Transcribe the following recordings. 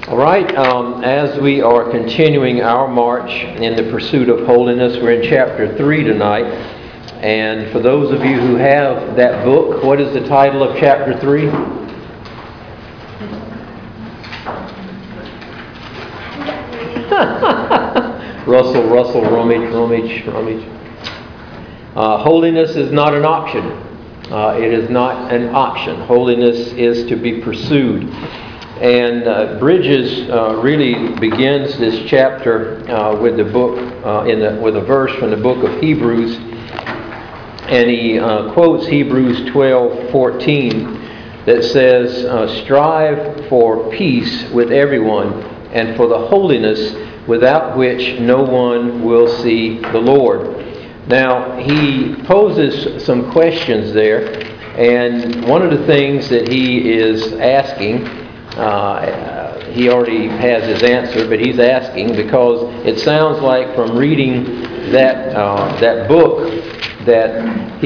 All right, as we are continuing our march in the pursuit of holiness, we're in chapter 3 tonight. And for those of you who have that book, what is the title of chapter 3? Russell, rummage. Holiness is not an option. It is not an option. Holiness is to be pursued. And Bridges really begins this chapter with the book with a verse from the book of Hebrews, and he quotes Hebrews 12:14 that says, "Strive for peace with everyone, and for the holiness without which no one will see the Lord." Now he poses some questions there, and one of the things that he is asking. He already has his answer, but he's asking because it sounds like from reading that book that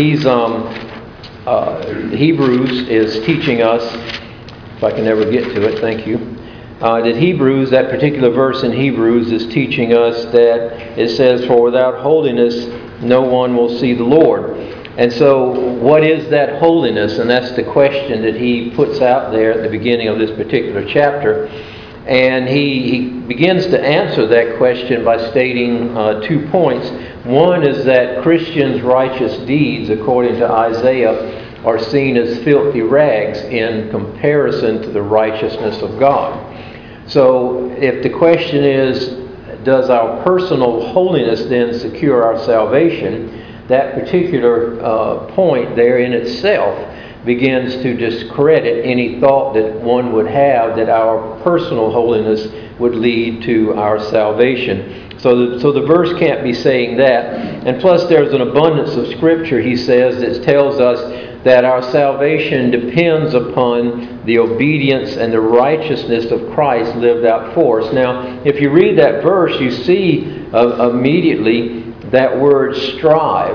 Hebrews is teaching us. If I can ever get to it, thank you. That Hebrews, that particular verse in Hebrews, is teaching us that it says, "For without holiness, no one will see the Lord." And so, what is that holiness? And that's the question that he puts out there at the beginning of this particular chapter. And he begins to answer that question by stating 2 points. One is that Christians' righteous deeds, according to Isaiah, are seen as filthy rags in comparison to the righteousness of God. So, if the question is, does our personal holiness then secure our salvation? That particular point there in itself begins to discredit any thought that one would have that our personal holiness would lead to our salvation. So the verse can't be saying that. And plus there's an abundance of Scripture, he says, that tells us that our salvation depends upon the obedience and the righteousness of Christ lived out for us. Now, if you read that verse, you see immediately that word strive.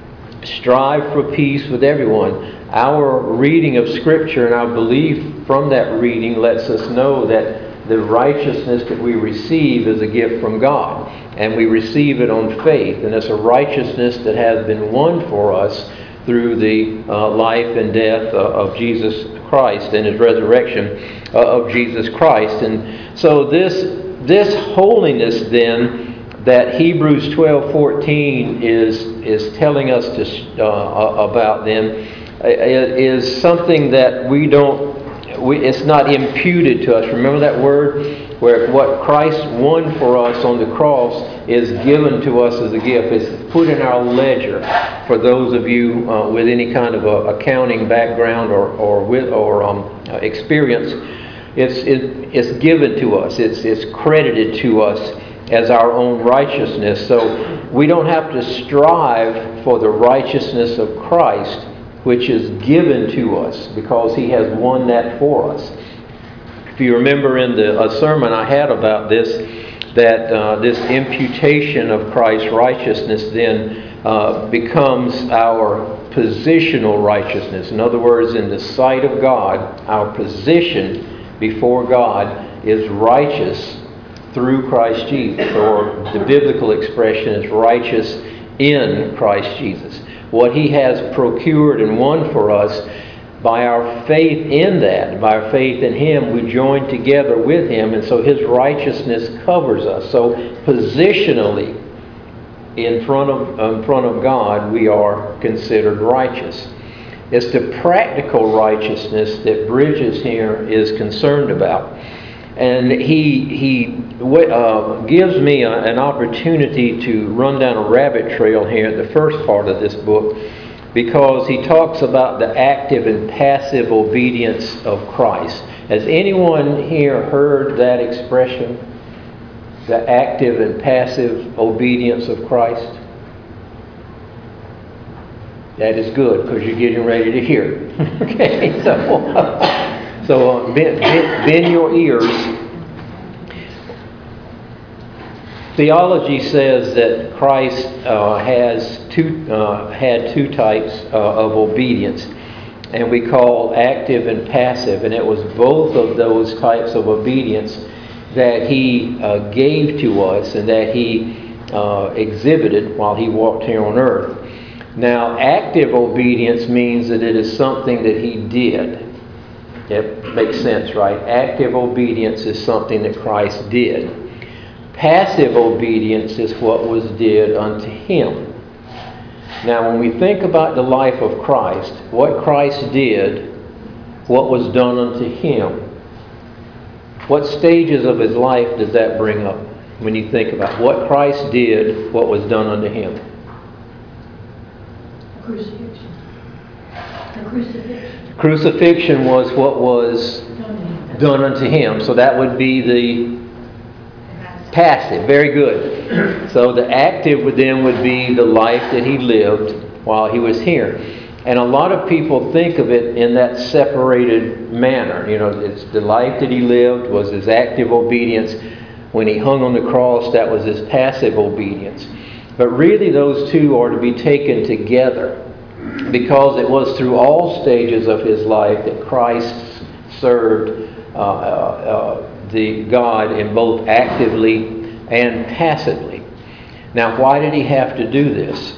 Strive for peace with everyone. Our reading of Scripture and our belief from that reading lets us know that the righteousness that we receive is a gift from God. And we receive it on faith. And it's a righteousness that has been won for us through the life and death of Jesus Christ and His resurrection of Jesus Christ. And so this holiness then that Hebrews 12:14 is telling us about them is something that it's not imputed to us. Remember that word? Where what Christ won for us on the cross is given to us as a gift. It's put in our ledger. For those of you with any kind of accounting background or experience, it's given to us. It's credited to us as our own righteousness. So we don't have to strive for the righteousness of Christ, which is given to us because He has won that for us. If you remember in a sermon I had about this, that this imputation of Christ's righteousness then becomes our positional righteousness. In other words, in the sight of God, our position before God is righteous through Christ Jesus, or the biblical expression is righteous in Christ Jesus. What He has procured and won for us, by our faith in that, by our faith in Him, we join together with Him, and so His righteousness covers us. So positionally, in front of God, we are considered righteous. It's the practical righteousness that Bridges here is concerned about. And he gives me an opportunity to run down a rabbit trail here at the first part of this book, because he talks about the active and passive obedience of Christ. Has anyone here heard that expression? The active and passive obedience of Christ? That is good, because you're getting ready to hear it. Okay, so bend your ears. Theology says that Christ had two types of obedience. and we call active and passive. And it was both of those types of obedience that He gave to us and that He exhibited while He walked here on earth. Now, active obedience means that it is something that He did. It makes sense, right? Active obedience is something that Christ did. Passive obedience is what was did unto Him. Now, when we think about the life of Christ, what Christ did, what was done unto Him, what stages of His life does that bring up when you think about what Christ did, what was done unto Him? Crucifixion. The crucifixion. Crucifixion was what was done unto Him. So that would be the passive. Very good. So the active would be the life that He lived while He was here. And a lot of people think of it in that separated manner. You know, it's the life that He lived was His active obedience. When He hung on the cross, that was His passive obedience. But really those two are to be taken together, because it was through all stages of His life that Christ served the God in both actively and passively. Now, why did He have to do this?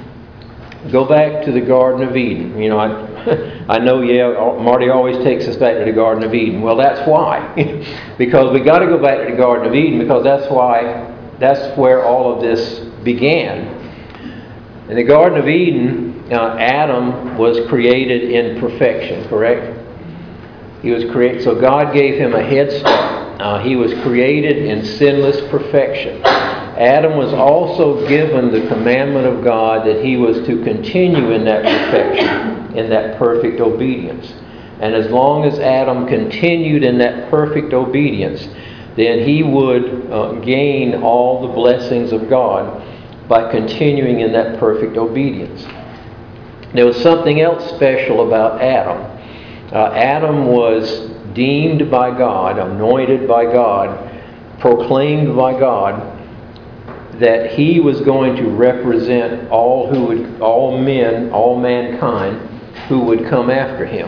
Go back to the Garden of Eden. You know, I know, Marty always takes us back to the Garden of Eden. Well, that's why. Because we got to go back to the Garden of Eden, because that's where all of this began. In the Garden of Eden, Adam was created in perfection, correct? He was created, so God gave him a head start. He was created in sinless perfection. Adam was also given the commandment of God that he was to continue in that perfection, in that perfect obedience. And as long as Adam continued in that perfect obedience, then he would gain all the blessings of God by continuing in that perfect obedience. There was something else special about Adam. Adam was deemed by God, anointed by God, proclaimed by God, that he was going to represent all men, all mankind who would come after him.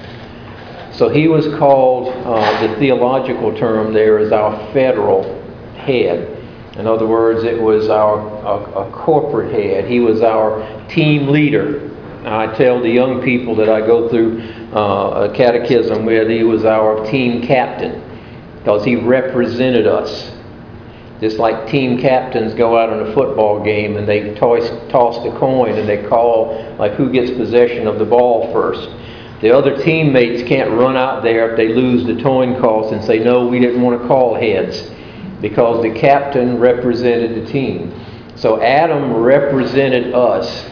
So he was called, the theological term there is our federal head. In other words, it was a corporate head. He was our team leader. I tell the young people that I go through a catechism with, he was our team captain, because he represented us. Just like team captains go out on a football game and they toss the coin and they call like who gets possession of the ball first. The other teammates can't run out there if they lose the coin toss and say, no, we didn't want to call heads, because the captain represented the team. So Adam represented us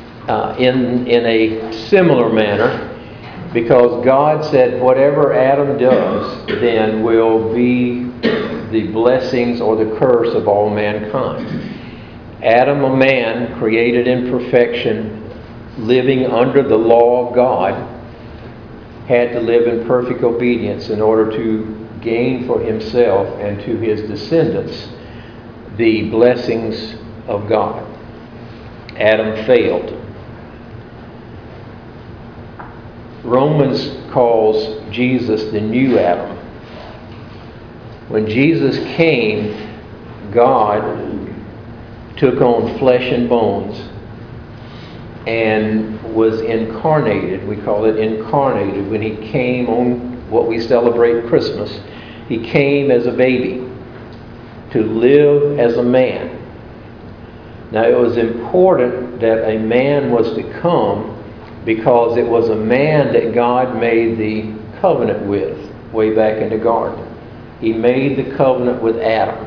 in a similar manner, because God said whatever Adam does then will be the blessings or the curse of all mankind. Adam, a man created in perfection, living under the law of God, had to live in perfect obedience in order to gain for himself and to his descendants the blessings of God. Adam failed. Romans calls Jesus the new Adam. When Jesus came, God took on flesh and bones and was incarnated. We call it incarnated. When He came on what we celebrate Christmas, He came as a baby to live as a man. Now, it was important that a man was to come, because it was a man that God made the covenant with way back in the garden. He made the covenant with Adam.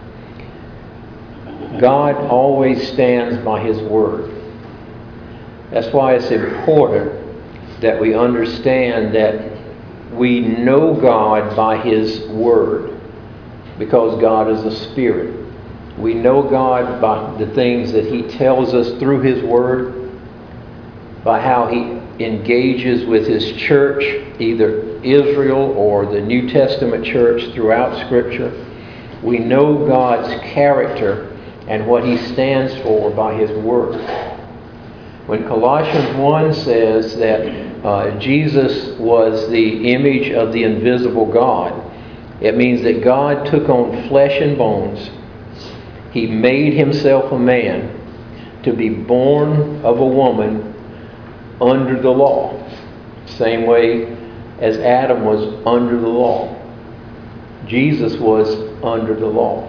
God always stands by His word. That's why it's important that we understand that we know God by His word, because God is a spirit. We know God by the things that He tells us through His word, by how He engages with His church, either Israel or the New Testament church throughout Scripture. We know God's character and what He stands for by His word. When Colossians 1 says that Jesus was the image of the invisible God, It means that God took on flesh and bones. He made himself a man to be born of a woman under the law. Same way as Adam was under the law. Jesus was under the law.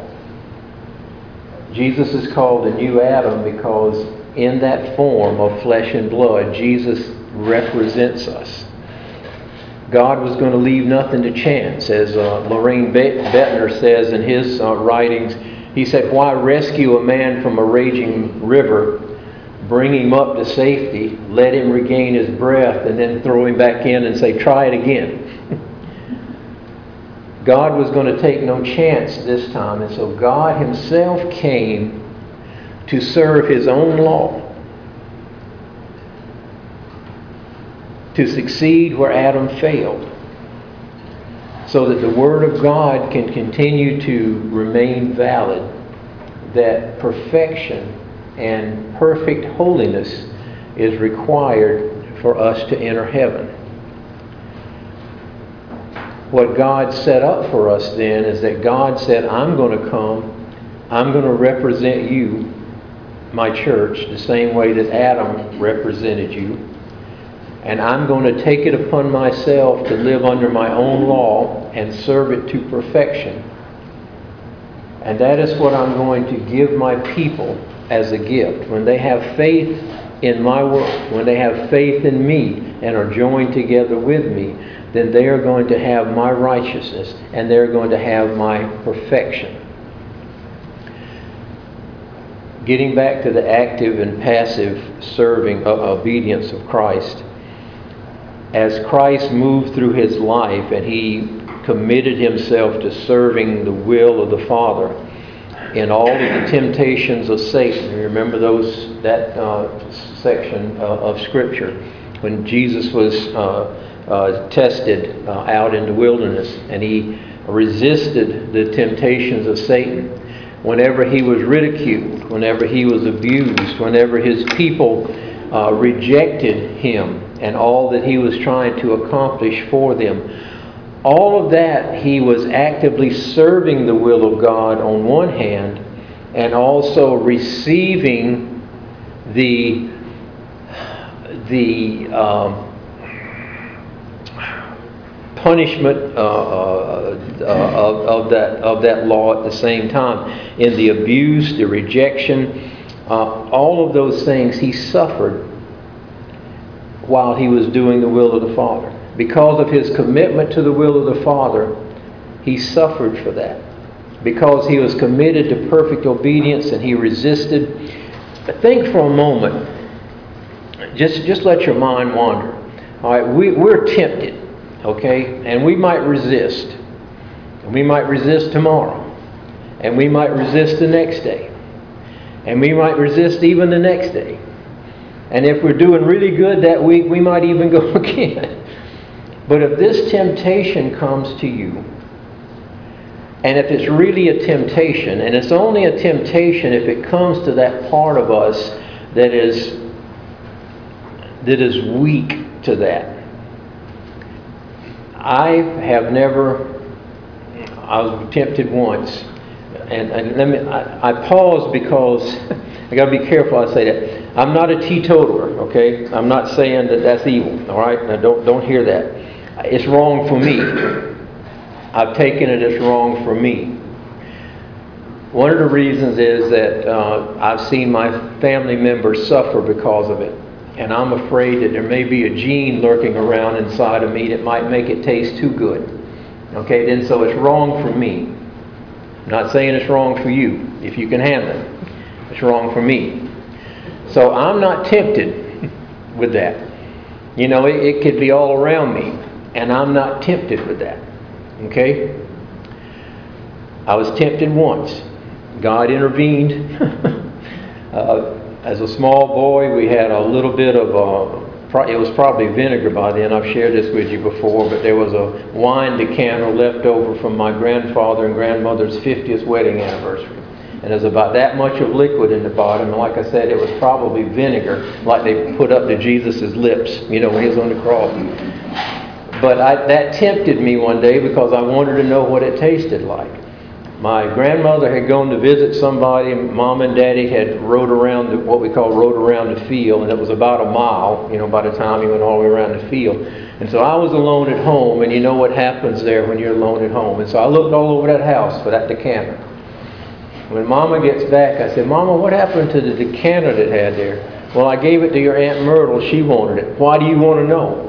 Jesus is called the new Adam because in that form of flesh and blood, Jesus represents us. God was going to leave nothing to chance. As Lorraine Bettner says in his writings, he said, "Why rescue a man from a raging river, bring him up to safety, let him regain his breath, and then throw him back in and say, try it again?" God was going to take no chance this time, and so God himself came to serve his own law, to succeed where Adam failed, so that the Word of God can continue to remain valid, that perfection and perfect holiness is required for us to enter heaven. What God set up for us then is that God said, I'm going to come, I'm going to represent you, my church, the same way that Adam represented you. And I'm going to take it upon myself to live under my own law and serve it to perfection. And that is what I'm going to give my people as a gift. When they have faith in my work, when they have faith in me and are joined together with me, then they are going to have my righteousness and they're going to have my perfection. Getting back to the active and passive serving obedience of Christ. As Christ moved through his life and he committed himself to serving the will of the Father in all of the temptations of Satan. You remember that section of Scripture when Jesus was tested out in the wilderness and he resisted the temptations of Satan. Whenever he was ridiculed, whenever he was abused, whenever his people rejected him and all that he was trying to accomplish for them, all of that he was actively serving the will of God on one hand, and also receiving the punishment of that law at the same time. In the abuse, the rejection, all of those things he suffered while he was doing the will of the Father. Because of his commitment to the will of the Father, he suffered for that. Because he was committed to perfect obedience and he resisted. But think for a moment. Just let your mind wander. All right, we're tempted, okay? And we might resist. And we might resist tomorrow. And we might resist the next day. And we might resist even the next day. And if we're doing really good that week, we might even go again. But if this temptation comes to you, and if it's really a temptation, and it's only a temptation if it comes to that part of us that is weak to that. I was tempted once. And I pause because I got to be careful I say that. I'm not a teetotaler, okay? I'm not saying that that's evil, all right? Now don't hear that. It's wrong for me. I've taken it as wrong for me. One of the reasons is that I've seen my family members suffer because of it. And I'm afraid that there may be a gene lurking around inside of me that might make it taste too good. Okay, then so it's wrong for me. I'm not saying it's wrong for you, if you can handle it. It's wrong for me. So I'm not tempted with that. You know, it could be all around me, and I'm not tempted with that. Okay? I was tempted once. God intervened. As a small boy, we had a little bit of it was probably vinegar by then. I've shared this with you before, but there was a wine decanter left over from my grandfather and grandmother's 50th wedding anniversary. And there's about that much of liquid in the bottom. And like I said, it was probably vinegar, like they put up to Jesus' lips, you know, when he was on the cross. But that tempted me one day because I wanted to know what it tasted like. My grandmother had gone to visit somebody, and Mom and Daddy had rode around what we call rode around the field, and it was about a mile, by the time you went all the way around the field. And so I was alone at home, and you know what happens there when you're alone at home. And so I looked all over that house for that decanter. When Mama gets back, I said, Mama, what happened to the decanter that had there? Well, I gave it to your Aunt Myrtle. She wanted it. Why do you want to know?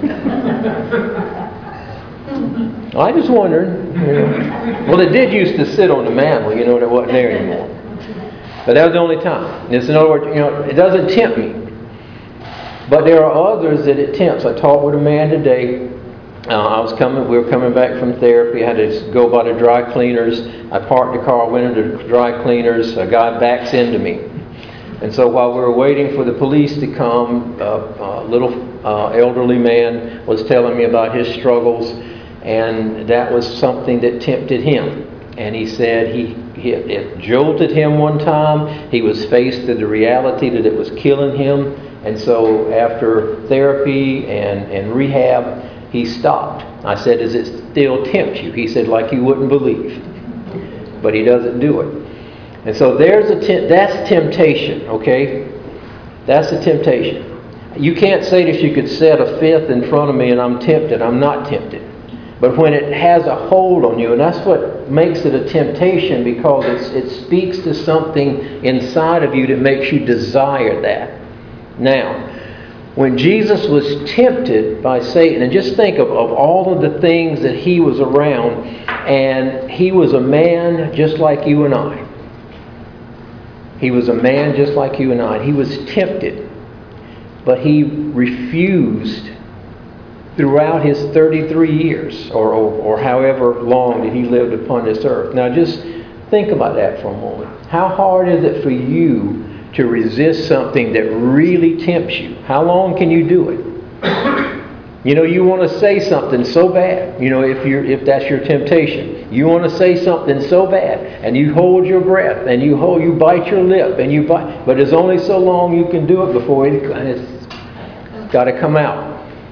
I just wondered. Well, it did used to sit on the mantle, and it wasn't there anymore. But that was the only time. In other words, it doesn't tempt me. But there are others that it tempts. I talked with a man today. We were coming back from therapy. I had to go by the dry cleaners. I parked the car, went into the dry cleaners. A guy backs into me. And so while we were waiting for the police to come, a little elderly man was telling me about his struggles, and that was something that tempted him. And he said it jolted him one time. He was faced with the reality that it was killing him. And so after therapy and rehab, he stopped. I said, does it still tempt you? He said, like you wouldn't believe. But he doesn't do it. And so that's temptation, okay? That's a temptation. You can't say that you could set a fifth in front of me and I'm tempted. I'm not tempted. But when it has a hold on you, and that's what makes it a temptation, because it speaks to something inside of you that makes you desire that. Now, when Jesus was tempted by Satan, and just think of all of the things that he was around, and he was a man just like you and I. He was a man just like you and I. He was tempted, but he refused throughout his 33 years, or however long that he lived upon this earth. Now just think about that for a moment. How hard is it for you to resist something that really tempts you? How long can you do it? You want to say something so bad. If that's your temptation, you want to say something so bad, and you hold your breath, and you bite your lip, and but there's only so long you can do it before it's got to come out.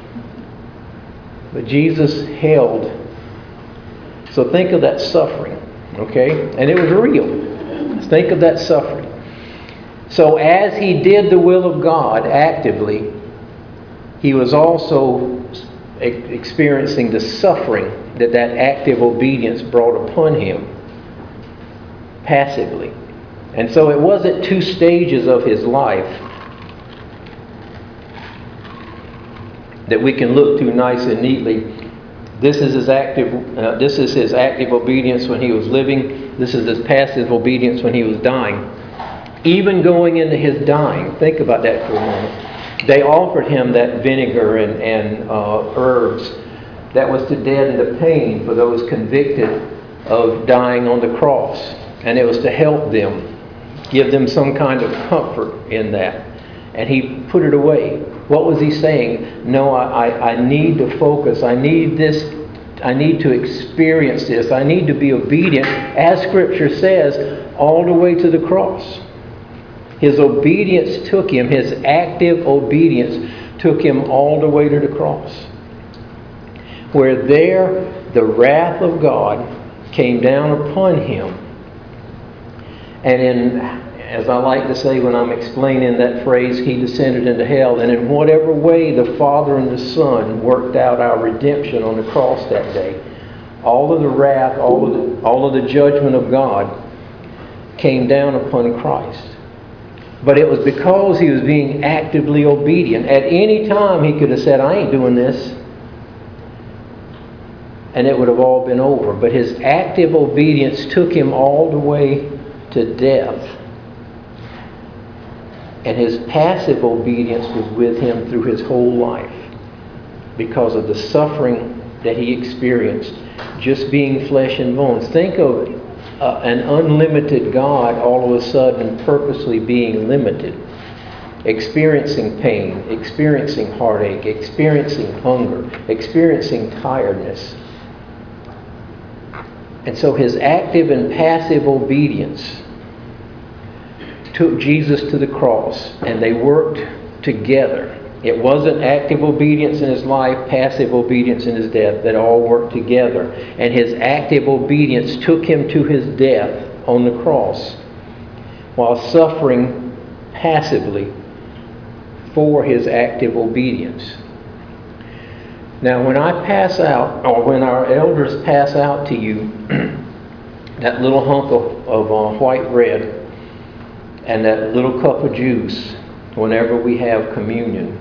But Jesus held. So think of that suffering, okay? And it was real. Think of that suffering. So as he did the will of God actively, he was also experiencing the suffering that active obedience brought upon him passively. And so it wasn't two stages of his life that we can look through nice and neatly. This is his active obedience when he was living. This is his passive obedience when he was dying. Even going into his dying, think about that for a moment. They offered him that vinegar and herbs that was to deaden the pain for those convicted of dying on the cross. And it was to help them, give them some kind of comfort in that. And he put it away. What was he saying? No, I need to focus. I need this. I need to experience this. I need to be obedient, as Scripture says, all the way to the cross. His obedience took him, his active obedience took him all the way to the cross. Where there, the wrath of God came down upon him. And as I like to say when I'm explaining that phrase, he descended into hell. And in whatever way the Father and the Son worked out our redemption on the cross that day, all of the wrath, all of the judgment of God came down upon Christ. But it was because he was being actively obedient. At any time he could have said, I ain't doing this. And it would have all been over. But his active obedience took him all the way to death. And his passive obedience was with him through his whole life because of the suffering that he experienced, just being flesh and bones. Think of an unlimited God all of a sudden purposely being limited, experiencing pain, experiencing heartache, experiencing hunger, experiencing tiredness. And so his active and passive obedience took Jesus to the cross, and they worked together It wasn't active obedience in his life, passive obedience in his death, that all worked together. And his active obedience took him to his death on the cross, while suffering passively for his active obedience. Now, when I pass out, or when our elders pass out to you, that little hunk of white bread and that little cup of juice, whenever we have communion,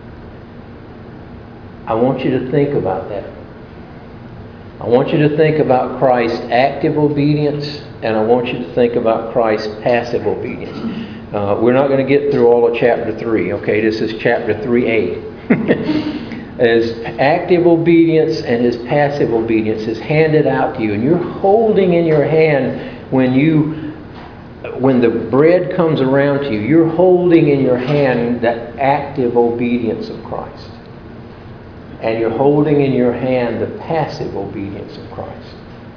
I want you to think about that. I want you to think about Christ's active obedience, and I want you to think about Christ's passive obedience. We're not going to get through all of chapter 3, okay? This is chapter 3a. His active obedience and his passive obedience is handed out to you, and you're holding in your hand when the bread comes around to you, you're holding in your hand that active obedience of Christ. And you're holding in your hand the passive obedience of Christ.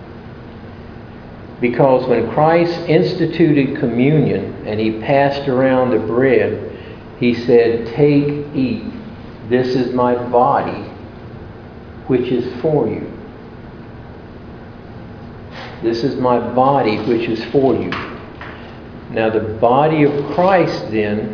Because when Christ instituted communion and he passed around the bread, he said, "Take, eat. This is my body, which is for you." This is my body, which is for you. Now, the body of Christ, then,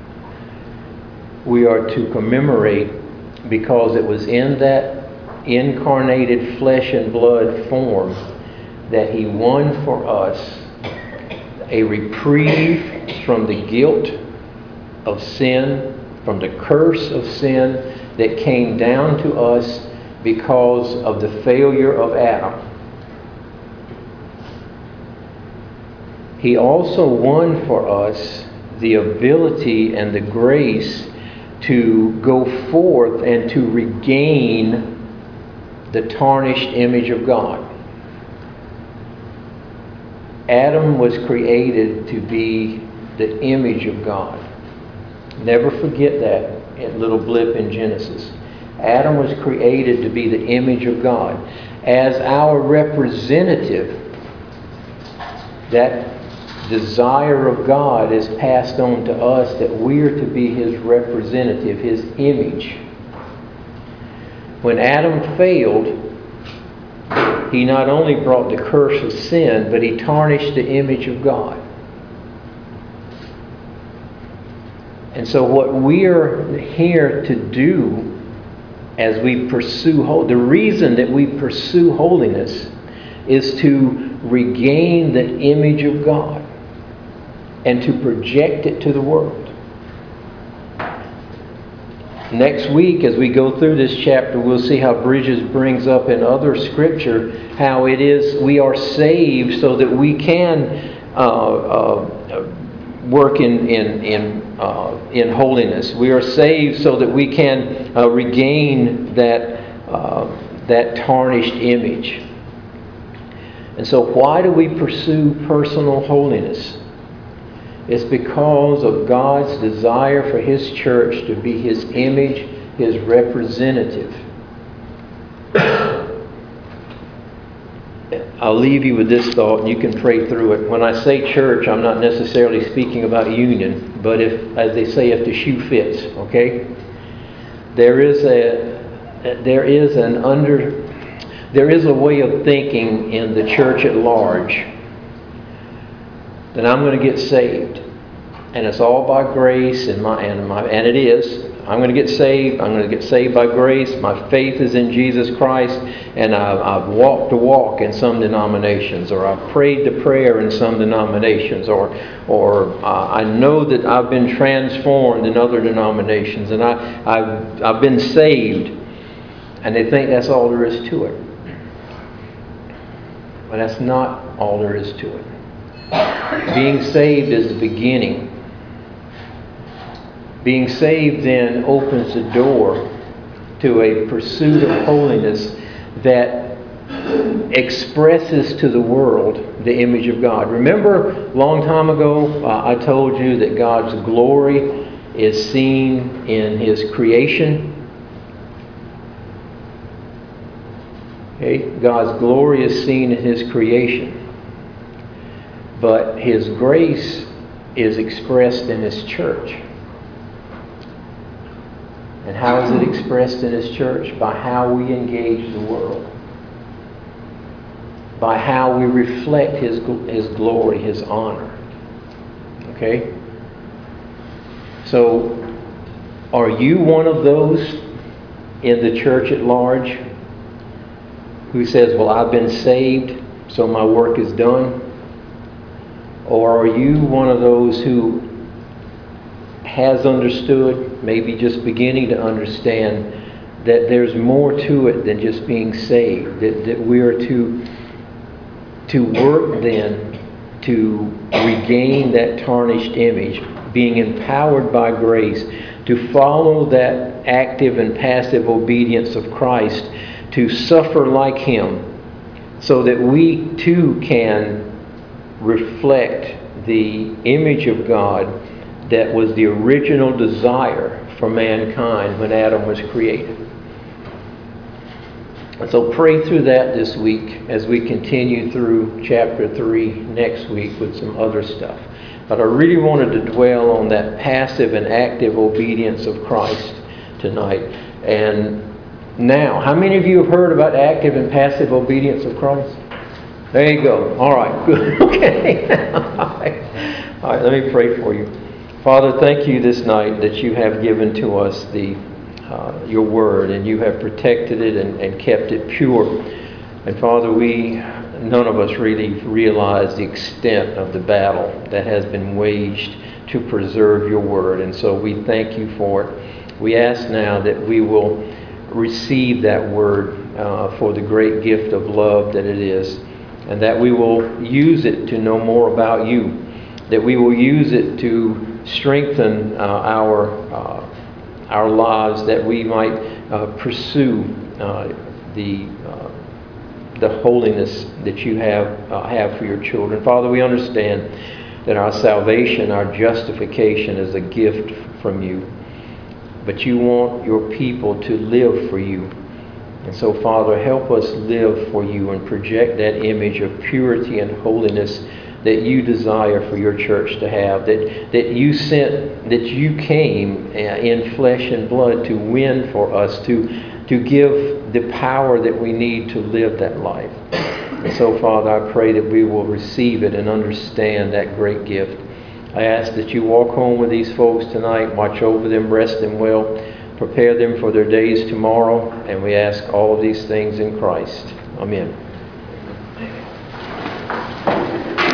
we are to commemorate, because it was in that incarnated flesh and blood form that he won for us a reprieve from the guilt of sin, from the curse of sin that came down to us because of the failure of Adam. He also won for us the ability and the grace to go forth and to regain the tarnished image of God. Adam was created to be the image of God. Never forget that little blip in Genesis. Adam was created to be the image of God. As our representative, that desire of God is passed on to us, that we are to be his representative, his image. When Adam failed, he not only brought the curse of sin, but he tarnished the image of God. And so what we are here to do as we pursue the reason that we pursue holiness is to regain the image of God and to project it to the world. Next week, as we go through this chapter, we'll see how Bridges brings up in other scripture how it is we are saved so that we can work in holiness. We are saved so that we can regain that tarnished image. And so, why do we pursue personal holiness? It's because of God's desire for his church to be his image, his representative. I'll leave you with this thought, and you can pray through it. When I say church, I'm not necessarily speaking about union, but if, as they say, if the shoe fits, okay? There is a way of thinking in the church at large that I'm going to get saved, and it's all by grace, and it is. I'm going to get saved. I'm going to get saved by grace. My faith is in Jesus Christ, and I've walked the walk in some denominations, or I've prayed the prayer in some denominations, or I know that I've been transformed in other denominations, and I've been saved, and they think that's all there is to it. But that's not all there is to it. Being saved is the beginning. Being saved then opens the door to a pursuit of holiness that expresses to the world the image of God. Remember, a long time ago, I told you that God's glory is seen in his creation. Okay? God's glory is seen in his creation. But his grace is expressed in his church. And how is it expressed in His church? By how we engage the world. By how we reflect His glory, His honor. Okay? So, are you one of those in the church at large who says, well, I've been saved, so my work is done? Or are you one of those who has understood, maybe just beginning to understand, that there's more to it than just being saved? That we are to work then to regain that tarnished image, being empowered by grace, to follow that active and passive obedience of Christ, to suffer like Him, so that we too can reflect the image of God that was the original desire for mankind when Adam was created. And so pray through that this week as we continue through chapter 3 next week with some other stuff. But I really wanted to dwell on that passive and active obedience of Christ tonight. And now, how many of you have heard about active and passive obedience of Christ? There you go. All right, good. Okay. All right, let me pray for you. Father, thank you this night that you have given to us your word, and you have protected it and kept it pure. And Father, none of us really realize the extent of the battle that has been waged to preserve your word. And so we thank you for it. We ask now that we will receive that word for the great gift of love that it is, and that we will use it to know more about you, that we will use it to strengthen our lives, that we might pursue the holiness that you have for your children. Father, we understand that our salvation, our justification is a gift from you, but you want your people to live for you. And so, Father, help us live for you and project that image of purity and holiness that you desire for your church to have, that you sent, that you came in flesh and blood to win for us, to give the power that we need to live that life. And so, Father, I pray that we will receive it and understand that great gift. I ask that you walk home with these folks tonight, watch over them, rest them well, prepare them for their days tomorrow, and we ask all of these things in Christ. Amen.